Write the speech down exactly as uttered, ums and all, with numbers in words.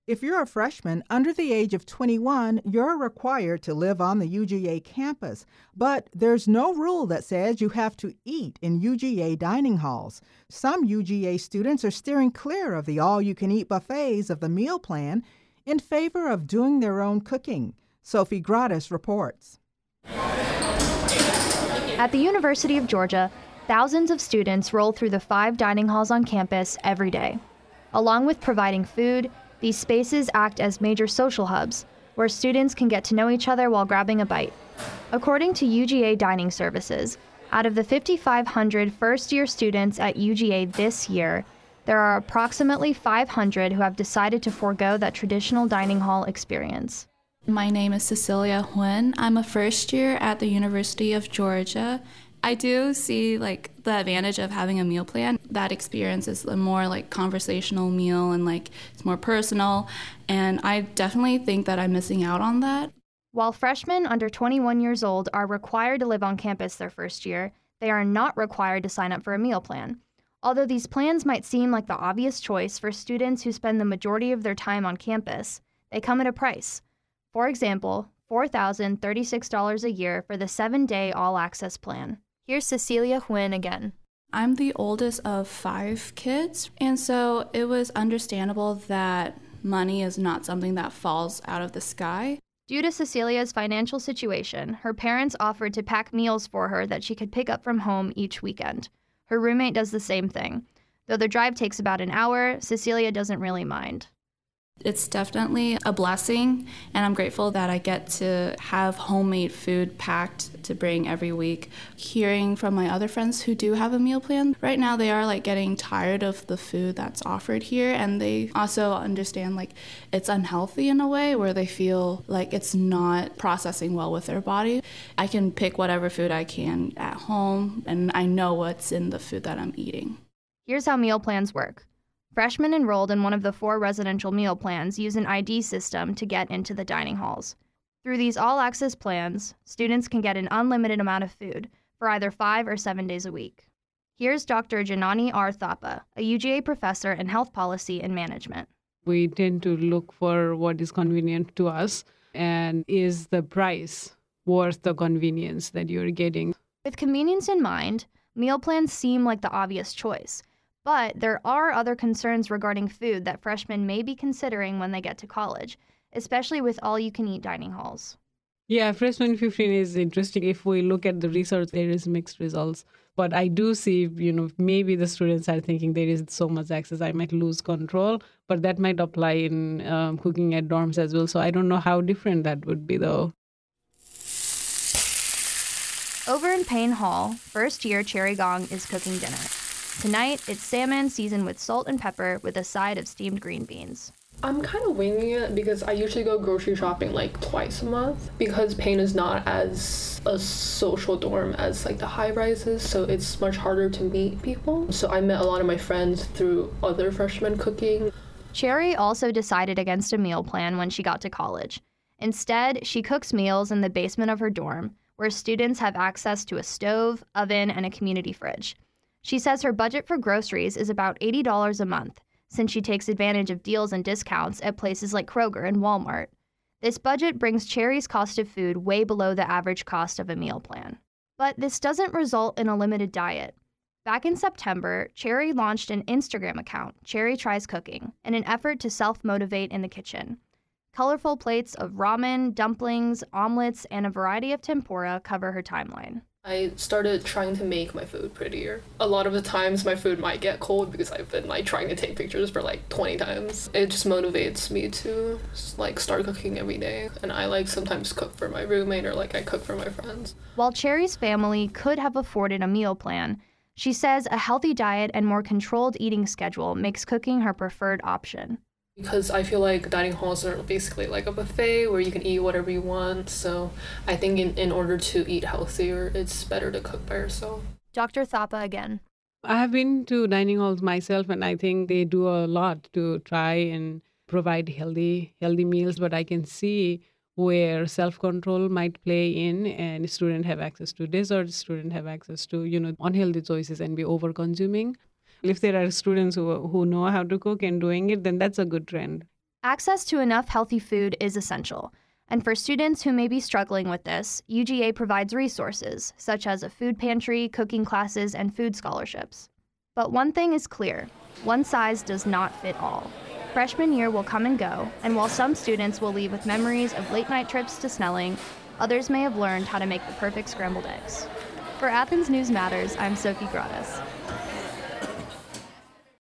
If you're a freshman under the age of twenty-one, you're required to live on the U G A campus. But there's no rule that says you have to eat in U G A dining halls. Some U G A students are steering clear of the all-you-can-eat buffets of the meal plan in favor of doing their own cooking. Sophie Gratis reports. At the University of Georgia, thousands of students roll through the five dining halls on campus every day. Along with providing food, these spaces act as major social hubs, where students can get to know each other while grabbing a bite. According to U G A Dining Services, out of the five thousand five hundred first-year students at U G A this year, there are approximately five hundred who have decided to forego that traditional dining hall experience. My name is Cecilia Huyn. I'm a first year at the University of Georgia. I do see like the advantage of having a meal plan. That experience is a more like conversational meal and like it's more personal. And I definitely think that I'm missing out on that. While freshmen under twenty-one years old are required to live on campus their first year, they are not required to sign up for a meal plan. Although these plans might seem like the obvious choice for students who spend the majority of their time on campus, they come at a price. For example, four thousand thirty-six dollars a year for the seven-day all-access plan. Here's Cecilia Huyn again. I'm the oldest of five kids, and so it was understandable that money is not something that falls out of the sky. Due to Cecilia's financial situation, her parents offered to pack meals for her that she could pick up from home each weekend. Her roommate does the same thing. Though the drive takes about an hour, Cecilia doesn't really mind. It's definitely a blessing, and I'm grateful that I get to have homemade food packed to bring every week. Hearing from my other friends who do have a meal plan, right now they are like getting tired of the food that's offered here, and they also understand like it's unhealthy in a way where they feel like it's not processing well with their body. I can pick whatever food I can at home, and I know what's in the food that I'm eating. Here's how meal plans work. Freshmen enrolled in one of the four residential meal plans use an I D system to get into the dining halls. Through these all-access plans, students can get an unlimited amount of food for either five or seven days a week. Here's Doctor Janani R. Thapa, a U G A professor in health policy and management. We tend to look for what is convenient to us, and is the price worth the convenience that you're getting? With convenience in mind, meal plans seem like the obvious choice. But there are other concerns regarding food that freshmen may be considering when they get to college, especially with all-you-can-eat dining halls. Yeah, freshman fifteen is interesting. If we look at the research, there is mixed results. But I do see, you know, maybe the students are thinking there is so much access, I might lose control. But that might apply in um, cooking at dorms as well. So I don't know how different that would be, though. Over in Payne Hall, first-year Cherry Gong is cooking dinner. Tonight, it's salmon seasoned with salt and pepper with a side of steamed green beans. I'm kind of winging it because I usually go grocery shopping like twice a month because Payne is not as a social dorm as like the high rises, so it's much harder to meet people. So I met a lot of my friends through other freshmen cooking. Cherry also decided against a meal plan when she got to college. Instead, she cooks meals in the basement of her dorm, where students have access to a stove, oven, and a community fridge. She says her budget for groceries is about eighty dollars a month, since she takes advantage of deals and discounts at places like Kroger and Walmart. This budget brings Cherry's cost of food way below the average cost of a meal plan. But this doesn't result in a limited diet. Back in September, Cherry launched an Instagram account, Cherry Tries Cooking, in an effort to self-motivate in the kitchen. Colorful plates of ramen, dumplings, omelets, and a variety of tempura cover her timeline. I started trying to make my food prettier. A lot of the times my food might get cold because I've been like trying to take pictures for like twenty times. It just motivates me to like start cooking every day. And I like sometimes cook for my roommate or like I cook for my friends. While Cherry's family could have afforded a meal plan, she says a healthy diet and more controlled eating schedule makes cooking her preferred option. Because I feel like dining halls are basically like a buffet where you can eat whatever you want. So I think in, in order to eat healthier, it's better to cook by yourself. Doctor Thapa again. I have been to dining halls myself, and I think they do a lot to try and provide healthy, healthy meals. But I can see where self-control might play in, and students have access to desserts, students have access to, you know, unhealthy choices and be over-consuming. If there are students who who know how to cook and doing it, then that's a good trend. Access to enough healthy food is essential, and for students who may be struggling with this, U G A provides resources, such as a food pantry, cooking classes, and food scholarships. But one thing is clear, one size does not fit all. Freshman year will come and go, and while some students will leave with memories of late-night trips to Snelling, others may have learned how to make the perfect scrambled eggs. For Athens News Matters, I'm Sophie Gradas.